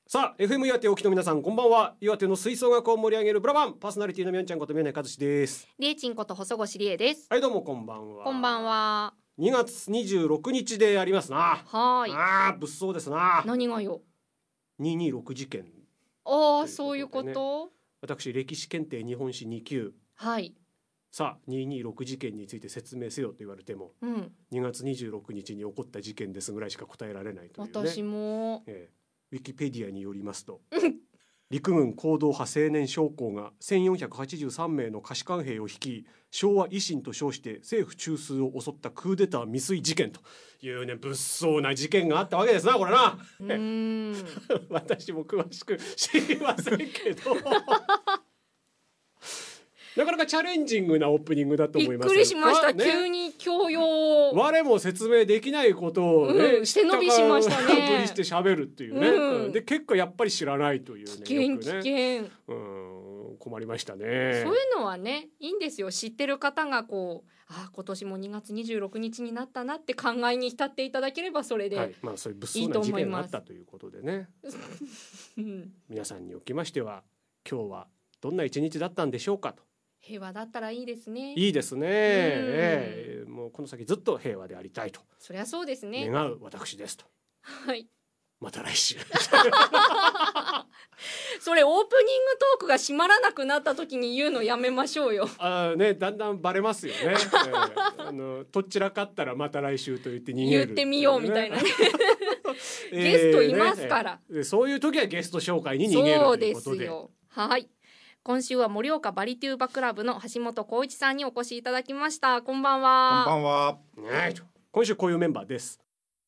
さあ FM 岩手沖の皆さんこんばんは。岩手の吹奏楽を盛り上げるブラバンパーソナリティのみょんちゃんこと宮内和志です。 りえちんこと細越りえです。 はいどうもこんばんは。 こんばんは。 2月26日でありますな。 はい。 物騒ですな。 何がよ。 226事件。 ああ、そういうこと。 私歴史検定日本史2級。 はい。 さあ226事件について説明せよと言われても、2月26日に起こった事件ですぐらいしか答えられないというね。 私も、 ウィキペディアによりますと陸軍行動派青年将校が1483名の下士官兵を率い昭和維新と称して政府中枢を襲ったクーデター未遂事件というね物騒な事件があったわけですなこれな。私も詳しく知りませんけどなかなかチャレンジングなオープニングだと思います。 びっくりしました、ね、急に教養我も説明できないことをね、 背伸びしましたね。 ふりして喋るっていうね、で結構やっぱり知らないというね、 危険、 困りましたね。 そういうのはねいいんですよ。知ってる方がこう今年も2月26日になったなって考えに浸っていただければそれでいいと思います。 そういう物騒な事件があったということでね皆さんにおきましては今日はどんな一日だったんでしょうかと。 平和だったらいいですね。 いいですね、もうこの先ずっと平和でありたいと。 そりゃそうですね。 願う私ですと。 はい。 また来週それオープニングトークが閉まらなくなった時に言うのやめましょうよ。 ね、だんだんバレますよね。とっちらかったらまた来週と言って逃げる、 言ってみようみたいなねゲストいますから、 そういう時はゲスト紹介に逃げるということで。そうですよ。 はい。今週は盛岡バリテューバクラブの橋本浩一さんにお越しいただきました。こんばんは。 こんばんは。 今週こういうメンバーです。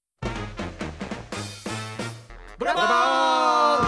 ブラバ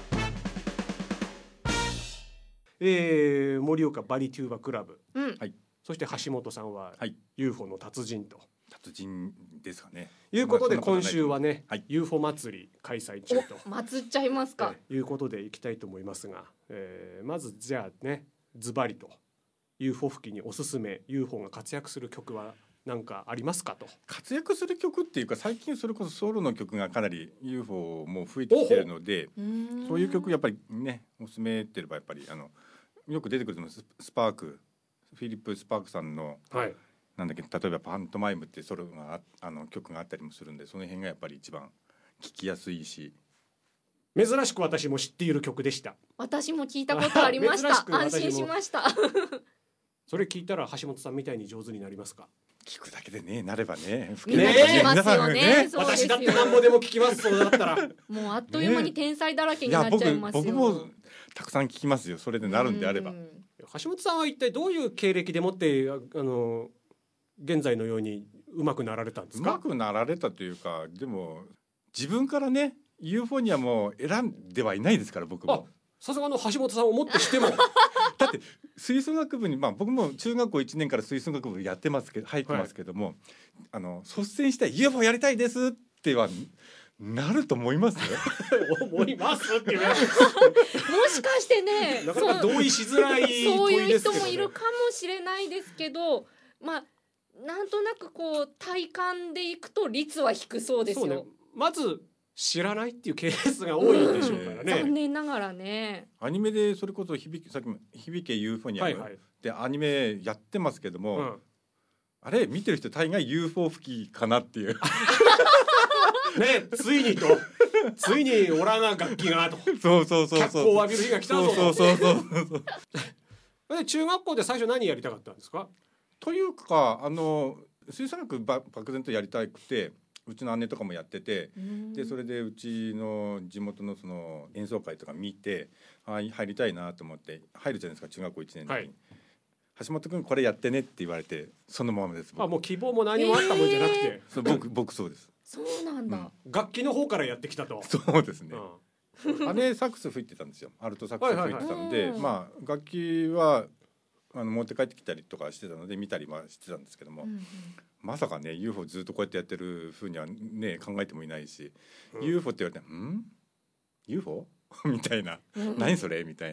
ーン。盛岡バリテューバクラブ、そして橋本さんは UFO の達人と。 達人ですかね。 いうことで今週はね、UFO 祭り開催中と。 祭っちゃいますか。 いうことでいきたいと思いますが、まずじゃあねズバリと UFO 付近におすすめ UFO が活躍する曲は何かありますかと。 活躍する曲っていうか最近それこそソロの曲がかなり UFO も増えてきてるので、そういう曲やっぱりねおすすめってればやっぱりよく出てくるのスパークフィリップ・スパークさんの、なんだっけ、例えばパントマイムってソロが曲があったりもするんで、その辺がやっぱり一番聴きやすいし、 珍しく私も知っている曲でした。 私も聞いたことありました安心しましたそれ聞いたら橋本さんみたいに上手になりますか。 聞くだけでねなればねみんな聞きますよね。 私だって何もでも聞きます。そうだったらもうあっという間に天才だらけになっちゃいますよ。 僕もたくさん聞きますよ。それでなるんであれば。 橋本さんは一体どういう経歴でもって現在のように上手くなられたんですか。 上手くなられたというか、でも自分からね UFO にはもう選んではいないですから僕も。 さすがの橋本さんをもってしてもだって吹奏楽部に、僕も中学校1年から吹奏楽部やってますけど入ってますけども、率先して UFO やりたいですってはなると思います思いますっていうもしかしてねなかなか同意しづらいそういう人もいるかもしれないですけど、なんとなくこう体感でいくと率は低そうですよ。 まず知らないっていうケースが多いんでしょうからね、 残念ながらね。 アニメでそれこそさっきも響けユーフォニアムでアニメやってますけども、あれ見てる人大概 UFO 吹きかなっていうね、ついにオラが楽器がとそう脚光を浴びる日が来たぞと。 そう中学校で最初何やりたかったんですか。 というか吹奏楽漠然とやりたくて、うちの姉とかもやってて、でそれでうちの地元のその演奏会とか見て入りたいなと思って入るじゃないですか中学校1年の時に、橋本君これやってねって言われてそのままです。 もう希望も何もあったもんじゃなくて、 僕そうです。 そうなんだ、 楽器の方からやってきたと。 そうですね、姉サックス吹いてたんですよ。アルトサックス吹いてたので、楽器は持って帰ってきたりとかしてたので見たりはしてたんですけども、まさかね UFO ずっとこうやってやってる風にはね考えてもいないし、UFO って言われてUFO みたいな、何それみたいな。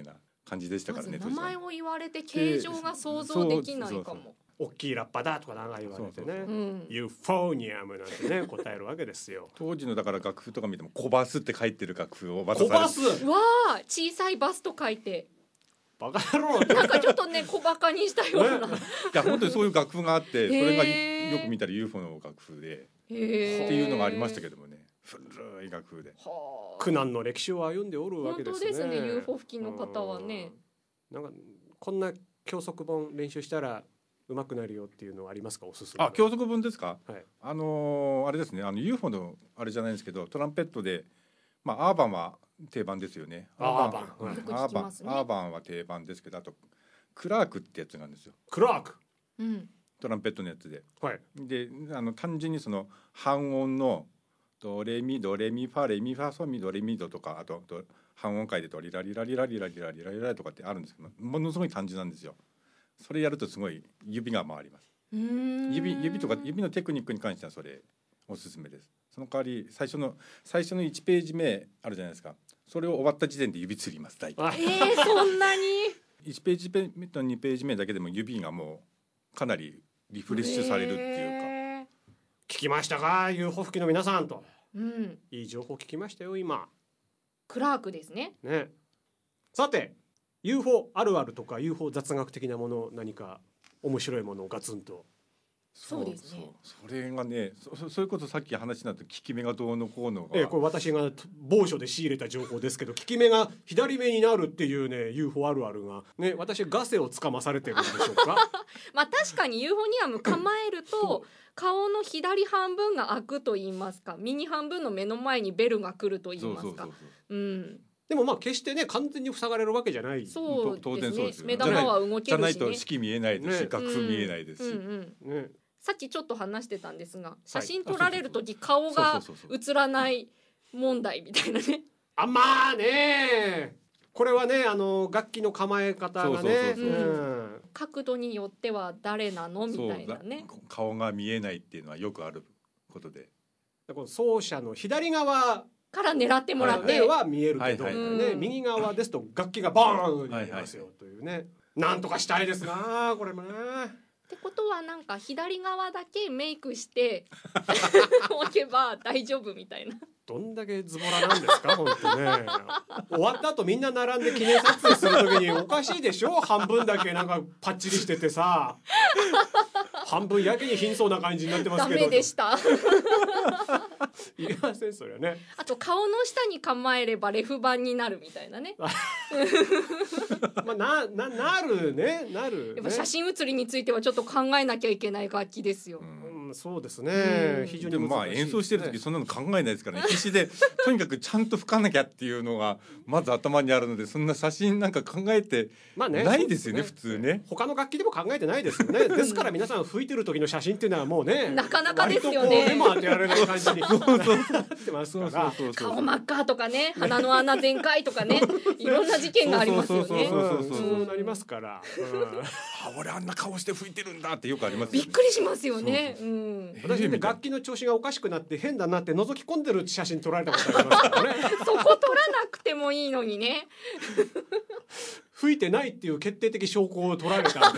感じでしたまずからね。 名前を言われて形状が想像できないかも。 大きいラッパだとか長い言われてね、 うんユーフォニアムなんてね答えるわけですよ。 当時のだから楽譜とか見てもコバスって書いてる楽譜を渡コバされてスわあ、小さいバスと書いて、 バカ野郎なんかちょっとね小バカにしたような。 ねいや本当にそういう楽譜があって、それがへーよく見たら UFO の楽譜でへってーいうのがありましたけどもね、古い楽譜で。 はあ、 苦難の歴史を歩んでおるわ本けですね。 当ですね。UFO 付近の方はね。 うんなんかこんな教則本練習したら上手くなるよっていうのはありますか、おすすめ。 あ、教則本ですか。 はいあれですね、UFO のあれじゃないんですけど、トランペットで、まあアーバンは定番ですよね。 アーバンはいよく聞きますねアーバンは定番ですけど、あとクラークってやつがあるんですよ。 クラークうん。 トランペットのやつで。 はいで、単純にその半音のドレミファレミファソミドレミドとか、あと半音階でドリラリラリラリラリラリラリラとかってあるんですけど、ものすごい単純なんですよ。それやるとすごい指が回ります。指とか指のテクニックに関してはそれおすすめです。その代わり最初の1ページ目あるじゃないですか。それを終わった時点で指つります大体。 あそんなに。 1ページ目と2ページ目だけでも指がもうかなりリフレッシュされるっていうか。 聞きましたか UFO 付きの皆さんと。 うん。 いい情報聞きましたよ今クラークですね。 ね。さて UFO あるあるとか UFO 雑学的なもの、何か面白いものをガツンと。 そうですね。 それがね、そういうことさっき話になった効き目がどうのこうのが、 これ私が某所で仕入れた情報ですけど、利き目が左目になるっていうね UFO あるあるがね、私ガセをつかまされてるんでしょうか。 まあ確かにユーフォニアム構えると顔の左半分が開くと言いますか、右半分の目の前にベルが来ると言いますか。うん。 でもまあ決してね完全に塞がれるわけじゃない。 そう当然そうですよ。 目玉は動けるしね。 じゃないと式見えないですし、 ね楽譜見えないですし、 ね。 さっきちょっと話してたんですが、写真撮られる時顔が映らない問題みたいなね。 あまあね、これはね楽器の構え方がね、 角度によっては誰なのみたいなね。 顔が見えないっていうのはよくあることで、 奏者の左側から狙ってもらっては見えるけど、右側ですと楽器がバーンに見えますよというね。なんとかしたいですなこれもね。 ってことはなんか左側だけメイクしておけば大丈夫みたいな。 どんだけズボラなんですか本当ね。終わった後みんな並んで記念撮影する時におかしいでしょ。半分だけなんかパッチリしててさ、半分やけに貧相な感じになってますけど。 ダメでした。 いりませんそれはね。 あと顔の下に構えればレフ板になるみたいなね。 まあなるね。 やっぱ写真写りについてはちょっと考えなきゃいけない楽器ですよ。 そうですね。非常にでもまあ演奏してる時そんなの考えないですからね。必死でとにかくちゃんと吹かなきゃっていうのがまず頭にあるので、そんな写真なんか考えてないですよね、普通ね。 他の楽器でも考えてないですよね。ですから皆さん吹いてる時の写真っていうのはもうね、 なかなかですよね。 割とこう目も当てられない感じになってますから。 顔真っ赤とかね、鼻の穴全開とかね、いろんな事件がありますよね。 そうなりますから。 俺あんな顔して吹いてるんだってよくあります。 びっくりしますよね。 私ね楽器の調子がおかしくなって変だなって覗き込んでる写真撮られたことありますからね。 そこ撮らなくてもいいのにね。 吹いてないっていう決定的証拠を撮られたんだよね。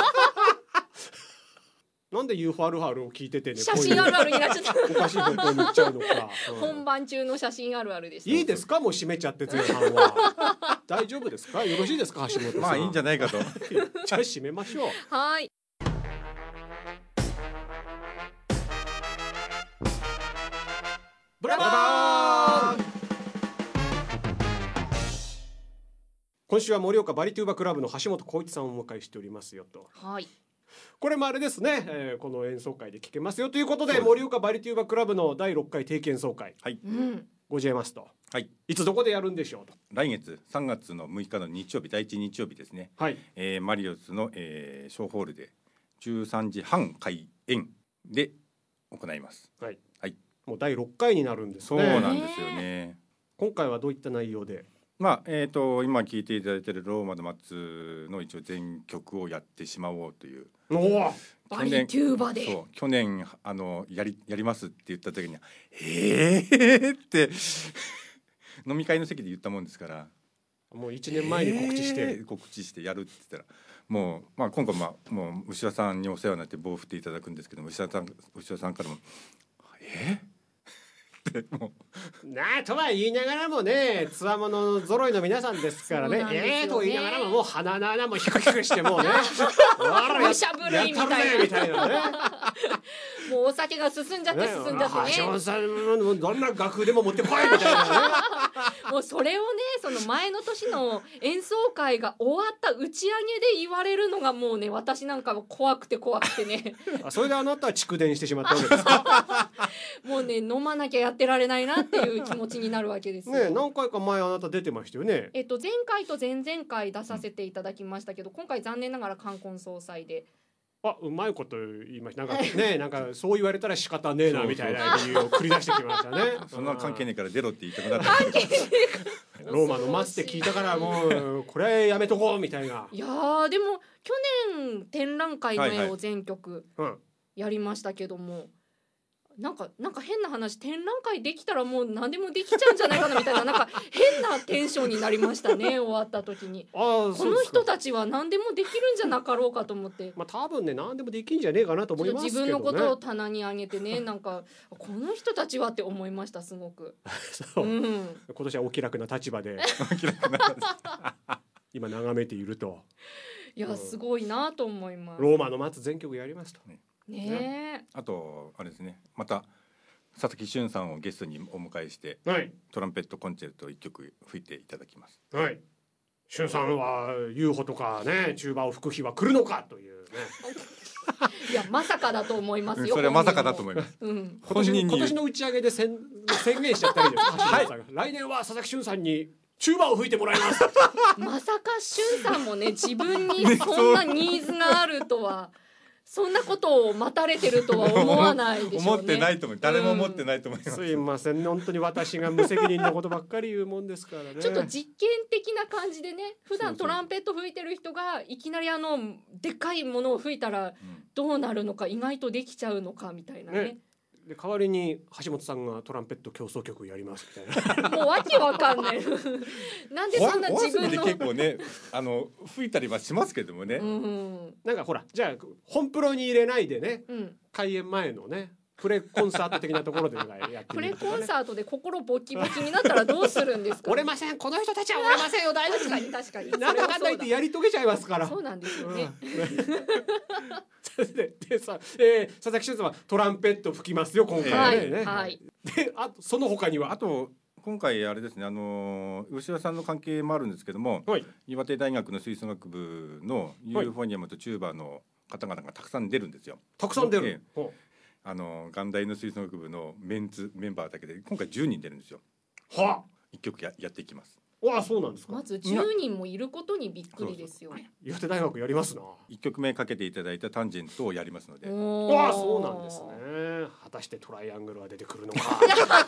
なんで UFO あるあるを聞いててね、 写真あるあるになっちゃった。 おかしい方向に行っちゃうのか。 本番中の写真あるあるでした。 いいですか、もう閉めちゃって前半は。大丈夫ですか、よろしいですか橋本さん。 まあいいんじゃないかと。 じゃあ閉めましょう。 はい。 ブラボー。今週は盛岡バリトゥーバクラブの橋本浩一さんをお迎えしておりますよと。 はい。 これもあれですね、この演奏会で聴けますよということで、盛岡バリトゥーバクラブの第6回定期演奏会、 はい、 ございますと。 はい。 いつどこでやるんでしょうと。 来月3月の6日の日曜日、第1日曜日ですね。 はい。 マリオスの、小ホールで13時半開演で行います。 はい。 はい。 もう第6回になるんですね。 そうなんですよね。 今回はどういった内容で。 まあ今聴いていただいているローマの松の一応全曲をやってしまおうという。 おお。 バリトゥーバで。 そう、去年やりますって言った時にはって飲み会の席で言ったもんですから。 もう1年前に告知して、 告知してやるって言ったらもう、今回もう牛田さんにお世話になって棒を振っていただくんですけども、牛田さんからもってもうなあとは言いながらもね、つわもの揃いの皆さんですからね、と言いながらももう鼻の穴もヒクヒクしてもうね武者震いみたいなねもうお酒が進んじゃってね橋本さんもどんな楽譜でも持ってこいみたいなねもうそれをね、その前の年の演奏会が終わった打ち上げで言われるのがもうね、私なんかも怖くてねそれであなたは蓄電してしまったわけですかもうね、飲まなきゃやってられないなっていう気持ちになるわけですよね。何回か前あなた出てましたよね。 前回と前々回出させていただきましたけど、今回残念ながら冠婚葬祭で、 うまいこと言いました。なんかね、なんかそう言われたら仕方ねえなみたいな理由を繰り出してきましたねそんな関係ねえから出ろって言いたくなったんですけどローマの松って聞いたからもうこれやめとこうみたいな。 いやーでも去年展覧会の絵を全曲やりましたけども、なんか変な話、展覧会できたらもう何でもできちゃうんじゃないかなみたいな、なんか変なテンションになりましたね終わった時に。この人たちは何でもできるんじゃなかろうかと思って、 多分ね何でもできんじゃねえかなと思いますけどね。 自分のことを棚に上げてね、なんかこの人たちはって思いましたすごくそう、今年はお気楽な立場で今眺めていると、 いやすごいなと思います。 ローマの松全曲やりますとね。 あとあれですね、また佐々木俊さんをゲストにお迎えして、トランペットコンチェルト1曲吹いていただきます。 はい。俊さんは UFO とかね、チューバを吹く日は来るのかというねいやまさかだと思いますよ。 それはまさかだと思います。 今年の打ち上げで宣言しちゃったりです来年は佐々木俊さんにチューバを吹いてもらいますまさか俊さんもね、自分にそんなニーズがあるとはそんなことを待たれてるとは思わないでしょうね。 思ってないと思う。誰も思ってないと思います。 すいません、本当に私が無責任なことばっかり言うもんですからね。 ちょっと実験的な感じでね、普段トランペット吹いてる人がいきなりでっかいものを吹いたらどうなるのか、意外とできちゃうのかみたいなね。 で代わりに橋本さんがトランペット競争曲やりますみたいなもうわけわかんないなんでそんな自分の結構ね吹いたりはしますけどもね、 なんかほら、じゃあ本プロに入れないでね、開演前のねプレコンサート的なところでやってみるとかね。 プレコンサートで心ボキボキになったらどうするんですか。 折れません、この人たちは折れませんよ、大丈夫ですか。 確かになんだかんだ言ってやり遂げちゃいますから。 そうなんですよね。 でさ、佐々木俊さんはトランペット吹きますよ今回はね。 はい。 で、その他にはあと今回あれですね、吉田さんの関係もあるんですけども、岩手大学の吹奏楽部のユーフォニアムとチューバーの方々がたくさん出るんですよ。 たくさん出る。 元大の吹奏楽部のメンバーだけで今回10人出るんですよ。 はあ、 1曲やっていきます。 わあ、そうなんですか。 まず10人もいることにびっくりですよ。 岩手大学やりますな。 1曲目かけていただいたタンジェントをやりますので。 わあ、そうなんですね。果たしてトライアングルは出てくるのか。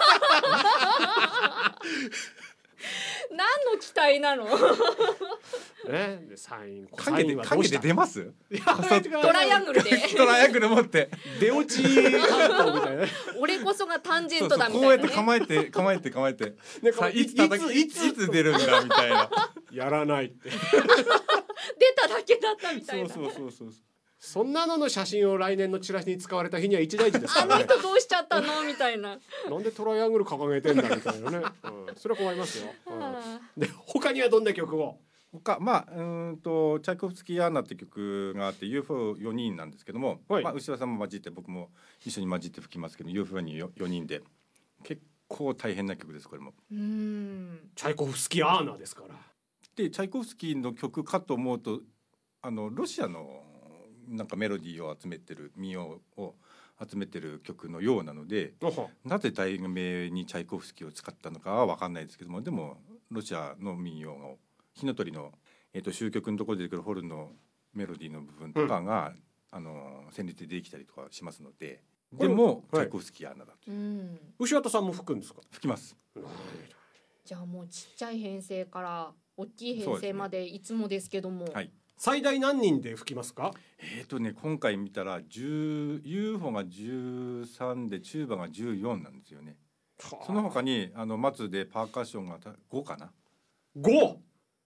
何の期待なの。 でサインかけて出ます。 トライアングルでトライアングル持って出落ち担当みたいな。 俺こそがタンジェントだみたいな、 こうやって構えてさあいつ出るんだみたいな。 やらないって出ただけだったみたいな。 そうそんなのの写真を来年のチラシに使われた日には一大事ですからね。 あの人どうしちゃったのみたいな。 なんでトライアングル掲げてんだみたいなね。それは困りますよ。で他にはどんな曲を。 チャイコフスキー・アーナって曲があって UFO4 人なんですけども、牛田さんも混じって僕も一緒に混じって吹きますけど UFO に4人で結構大変な曲です。これもチャイコフスキー・アーナですから。 でチャイコフスキーの曲かと思うとロシアのなんかメロディーを集めてる民謡を集めてる曲のようなので、なぜ題名にチャイコフスキーを使ったのかは分かんないですけども、でもロシアの民謡の火の鳥の、終曲のところで出てくるホルンのメロディーの部分とかが、旋律でできたりとかしますので、でもチャイコフスキーアーナだと。 牛畑さんも吹くんですか。 吹きます。 じゃあもうちっちゃい編成から大きい編成までいつもですけども、 最大何人で吹きますか。 今回見たらUFO が13でチューバが14なんですよね。その他に松でパーカッションが5かな。 5。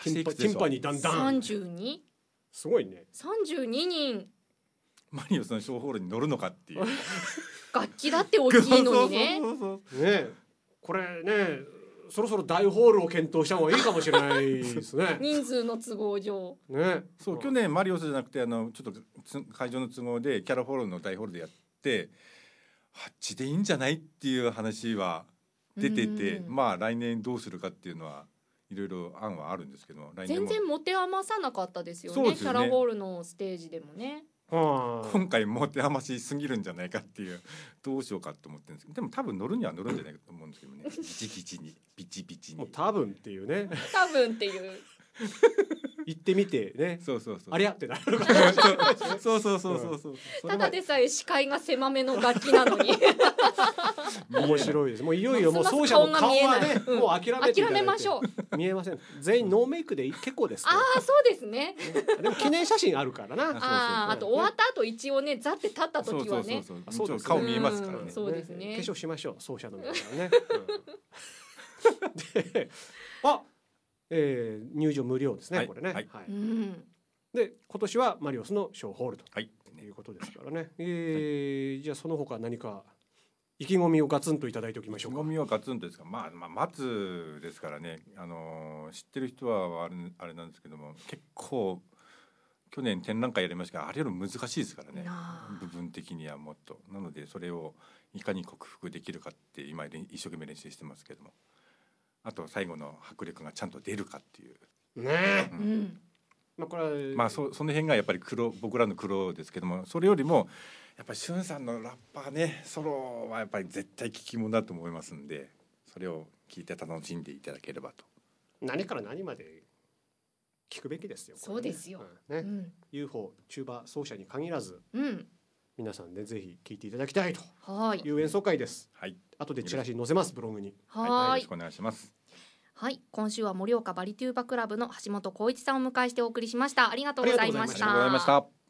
足していくつティンパでしょう。 にだんだん 32?32 すごいね。 人マリオスのショーホールに乗るのかっていう。 楽器だって大きいのにね。 そうそうそうねこれねそろそろ大ホールを検討した方がいいかもしれないですね。 人数の都合上。 ねそう去年マリオスじゃなくてちょっと会場の都合でキャラホールの大ホールでやってあっちでいいんじゃないっていう話は出てて、まあ来年どうするかっていうのはいろいろ案はあるんですけど、来年も全然持て余さなかったですよね。 そうですよねキャラホールのステージでもね。 今回持て余しすぎるんじゃないかっていうどうしようかと思ってるんですけど、でも多分乗るには乗るんじゃないかと思うんですけどね。ピチピチにピチピチに。 もう多分っていうね多分っていう。 行ってみてねそうそうそう。 ありゃってなるそうそうそうそうそう。 ただでさえ視界が狭めの楽器なのに面白いです。もういよいよもう奏者の顔はねもう諦めていただいて諦めましょう。 見えません。全員ノーメイクで結構ですと。 ああそうですね。 でも記念写真あるからな。 ああと終わった後一応ねザって立った時はね。 そうそう顔見えますからね。 そうですね。 化粧しましょう奏者の皆さんね。で入場無料ですねこれね。で今年はマリオスのショーホールということですからね。じゃあその他何か意気込みをガツンといただいておきましょうか。 意気込みはガツンとですか。まあ待つですからね。知ってる人はあれなんですけども、結構去年展覧会やりましたがあれより難しいですからね。部分的にはもっとなのでそれをいかに克服できるかって今一生懸命練習してますけども、あと最後の迫力がちゃんと出るかっていうね。 まあこれはその辺がやっぱり僕らの苦労ですけども、それよりもやっぱりしゅんさんのラッパーねソロはやっぱり絶対聞き物だと思いますんで、それを聞いて楽しんでいただければと。 何から何まで聞くべきですよ。 そうですよ。 UFO チューバ奏者に限らず、皆さんでぜひ聞いていただきたいという演奏会です。後でチラシ載せますブログに。 よろしくお願いします。 はい、今週は盛岡バリテューバクラブの橋本浩一さんをお迎えしてお送りしました。ありがとうございました。